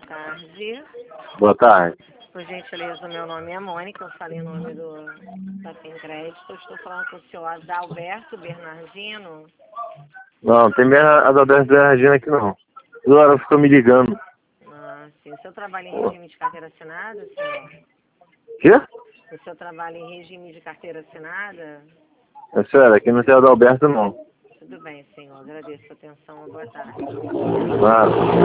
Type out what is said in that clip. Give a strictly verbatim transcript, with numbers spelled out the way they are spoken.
tarde. Boa tarde. Por gentileza, meu nome é Mônica, eu falei o nome do da Tem Crédito. Eu estou falando com o senhor Adalberto Bernardino. Não, tem minha Adalberto Bernardino aqui não. Toda hora ficou me ligando. Ah, sim. O senhor trabalha em regime de carteira assinada, senhor? Quê? O senhor trabalha em regime de carteira assinada? É sério, aqui não tem Adalberto não. Tudo bem, senhor. Agradeço a atenção. Boa tarde. Claro.